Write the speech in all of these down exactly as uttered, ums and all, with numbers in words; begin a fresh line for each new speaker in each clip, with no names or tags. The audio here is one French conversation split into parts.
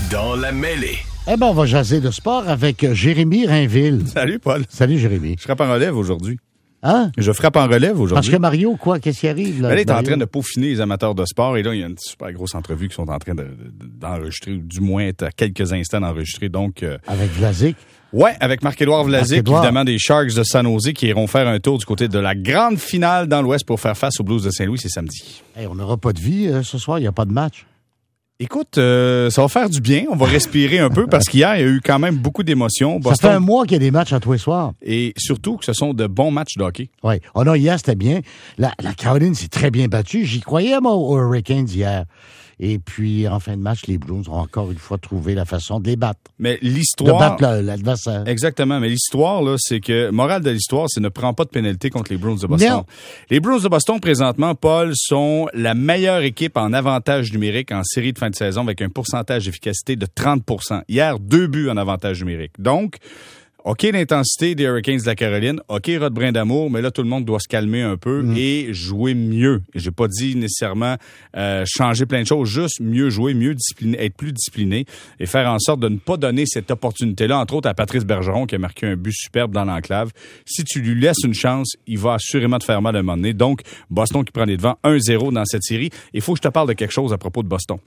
Dans la mêlée.
Eh bien, on va jaser de sport avec Jérémy Rainville.
Salut, Paul.
Salut, Jérémy.
Je frappe en relève aujourd'hui.
Hein?
Je frappe en relève aujourd'hui.
Parce que Mario, quoi, qu'est-ce qui arrive? Là,
Elle est
Mario?
en train de peaufiner les amateurs de sport et là, il y a une super grosse entrevue qui sont en train de, de, d'enregistrer, ou du moins être à quelques instants d'enregistrer. Donc, euh,
Avec Vlasic?
Ouais, avec Marc-Édouard Vlasic,
Marc-Édouard.
évidemment des Sharks de San Jose qui iront faire un tour du côté de la grande finale dans l'Ouest pour faire face aux Blues de Saint-Louis, c'est samedi.
Hey, on n'aura pas de vie euh, ce soir, il n'y a pas de match.
Écoute, euh, ça va faire du bien. On va respirer un peu parce qu'hier, il y a eu quand même beaucoup d'émotions.
Ça
Boston,
fait un mois qu'il y a des matchs à tous les soirs.
et surtout que ce sont de bons matchs de hockey.
Oui. Oh non, hier, c'était bien. La, la Caroline s'est très bien battue. J'y croyais, moi, aux Hurricanes hier. Et puis, en fin de match, les Blues ont encore une fois trouvé la façon de les battre.
Mais
De
l'histoire...
battre le- l'adversaire.
Exactement, mais l'histoire, là, c'est que, morale de l'histoire, c'est ne prend pas de pénalité contre les Bruins de Boston.
Non.
Les Bruins de Boston, présentement, Paul, sont la meilleure équipe en avantage numérique en série de fin de saison avec un pourcentage d'efficacité de trente pour cent. Hier, deux buts en avantage numérique. Donc, OK, l'intensité des Hurricanes de la Caroline, OK, Rod Brindamour, mais là, tout le monde doit se calmer un peu
Mm.
et jouer mieux. Et j'ai pas dit nécessairement euh, changer plein de choses, juste mieux jouer, mieux discipliné, être plus discipliné et faire en sorte de ne pas donner cette opportunité-là, entre autres à Patrice Bergeron, qui a marqué un but superbe dans l'enclave. Si tu lui laisses une chance, il va assurément te faire mal à un moment donné. Donc, Boston qui prend les devants un zéro dans cette série. Il faut que je te parle de quelque chose à propos de Boston.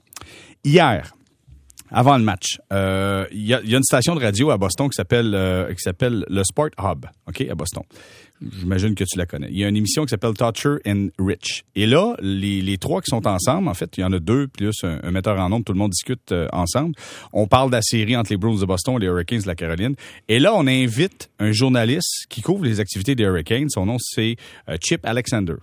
Hier, avant le match, euh, il y, a, y a une station de radio à Boston qui s'appelle euh, qui s'appelle le Sport Hub, OK, à Boston. J'imagine que tu la connais. Il y a une émission qui s'appelle Toucher and Rich. Et là, les, les trois qui sont ensemble, en fait, il y en a deux, plus un, un metteur en ondes, tout le monde discute euh, ensemble. On parle de la série entre les Bruins de Boston et les Hurricanes de la Caroline. Et là, on invite un journaliste qui couvre les activités des Hurricanes. Son nom, c'est euh, Chip Alexander.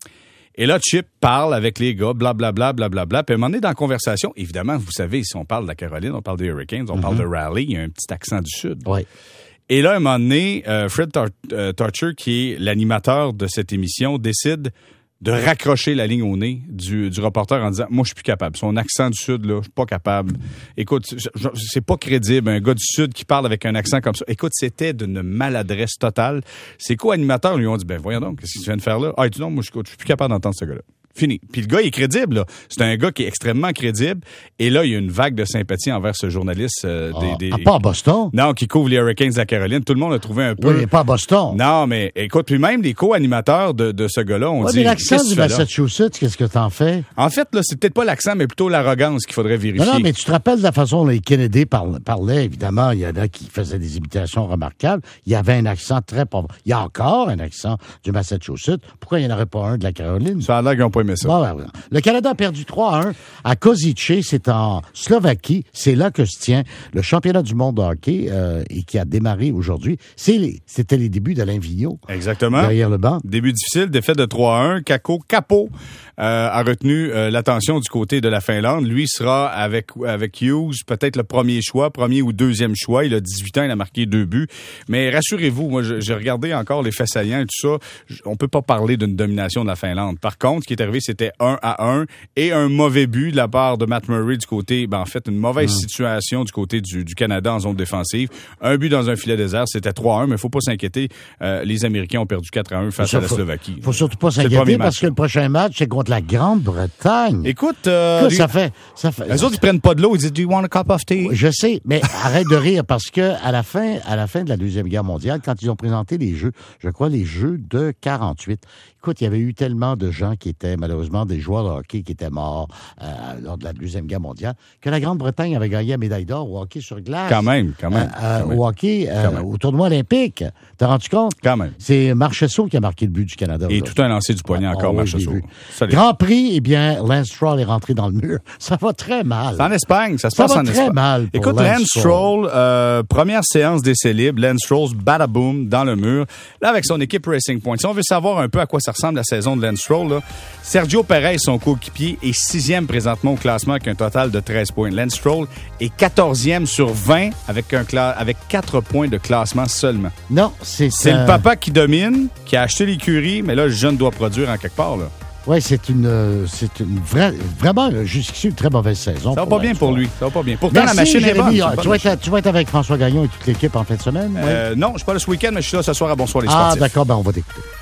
Et là, Chip parle avec les gars, blablabla, blablabla. Puis à un moment donné, dans la conversation, évidemment, vous savez, si on parle de la Caroline, on parle des Hurricanes, on mm-hmm. parle de Raleigh, il y a un petit accent du Sud.
Oui.
Et là, à un moment donné, euh, Fred Tar- euh, Toucher, qui est l'animateur de cette émission, décide de raccrocher la ligne au nez du, du reporter en disant « Moi, je suis plus capable. Son accent du Sud, là, je suis pas capable. Écoute, c'est pas crédible, un gars du Sud qui parle avec un accent comme ça. Écoute, c'était d'une maladresse totale. Ses co-animateurs lui ont dit « Ben, voyons donc, qu'est-ce que tu viens de faire là? Ah, tu non, moi, je suis plus capable d'entendre ce gars-là. » Fini. Puis le gars, il est crédible, là. C'est un gars qui est extrêmement crédible. Et là, il y a une vague de sympathie envers ce journaliste. Euh,
Ah,
des, des...
ah, pas à Boston?
Non, qui couvre les Hurricanes de la Caroline. Tout le monde a trouvé un peu...
Oui, mais pas à Boston.
Non, mais écoute, puis même les co-animateurs de, de ce gars-là ont
Ouais,
dit...
mais l'accent
Qu'est-ce que
du
tu fais là?
Massachusetts, qu'est-ce que t'en fais?
En fait, là, c'est peut-être pas l'accent, mais plutôt l'arrogance qu'il faudrait vérifier.
Non, non, mais tu te rappelles de la façon dont les Kennedy parla- parlaient, évidemment, il y en a qui faisaient des imitations remarquables. Il y avait un accent très pauvre. Il y a encore un accent du Massachusetts. Pourquoi il n'y en aurait pas un de la Caroline?
Ça a l'air qu'ils n'ont pas aimé ça.
Bon, ben, voilà. Le Canada a perdu trois à un à Kozice, c'est en Slovaquie. C'est là que se tient le championnat du monde de hockey euh, et qui a démarré aujourd'hui. C'est les, c'était les débuts d'Alain Vigneault.
Exactement.
Derrière le banc.
Début difficile, défaite de trois à un. Kako Capo euh, a retenu euh, l'attention du côté de la Finlande. Lui sera avec avec Hughes, peut-être le premier choix, premier ou deuxième choix. Il a dix-huit ans, il a marqué deux buts. Mais rassurez-vous, moi, j'ai regardé encore les faits saillants et tout ça. On peut pas parler d'une domination de la Finlande. Par contre, ce qui est arrivé, c'était un à un et un mauvais but de la part de Matt Murray du côté, ben en fait, une mauvaise mmh. situation du côté du, du Canada en zone défensive. Un but dans un filet désert, c'était trois à un, mais il faut pas s'inquiéter. Euh, les Américains ont perdu quatre à un face
ça,
à la
faut,
Slovaquie.
Faut surtout pas s'inquiéter parce que le prochain match, c'est contre la Grande-Bretagne.
Écoute, euh,
Écoute, ça fait, ça fait.
Les autres, ils prennent pas de l'eau, ils disent, do you want a cup of tea?
Je sais, mais arrête de rire parce que à la fin, à la fin de la Deuxième Guerre mondiale, quand ils ont présenté les jeux, je crois les jeux de quarante-huit, écoute, il y avait eu tellement de gens qui étaient malheureusement des joueurs de hockey qui étaient morts euh, lors de la Deuxième Guerre mondiale, que la Grande-Bretagne avait gagné la médaille d'or au hockey sur glace.
Quand même, quand même.
Euh,
quand même.
Au hockey, euh, au tournoi olympique. T'as rendu compte?
Quand même.
C'est Marchessault qui a marqué le but du Canada.
Et
là.
tout un lancé du poignet
Ah,
encore,
oui,
Marchessault.
Grand Prix, eh bien, Lance Stroll est rentré dans le mur. Ça va très mal.
C'est en Espagne, ça se
ça
passe
va
en
très
Espagne.
mal pour
Écoute,
Lance
Lance Stroll, euh, première séance d'essai libre, Lance Stroll, badaboom, dans le mur. Là, avec son équipe Racing Point. Si on veut savoir un peu à quoi ça ressemble la saison de Lance Stroll, là, Sergio Perez, son coéquipier, est sixième présentement au classement avec un total de treize points. Lance Stroll est quatorzième sur vingt avec un cla- avec quatre points de classement seulement.
Non, c'est...
C'est
euh...
le papa qui domine, qui a acheté l'écurie, mais là, le jeune doit produire en quelque part, là.
Oui, c'est une, euh, c'est une vraie, vraiment, jusqu'ici, une très mauvaise saison.
Ça va pas bien pour lui. Ça va pas bien. Pourtant,
Merci,
la machine
Jérémy.
est bonne.
Tu vas, être, tu vas être avec François Gagnon et toute l'équipe en fin de semaine?
Euh,
oui?
Non, je suis pas là ce week-end, mais je suis là ce soir à Bonsoir les
Ah,
Sportifs.
d'accord, ben on va t'écouter.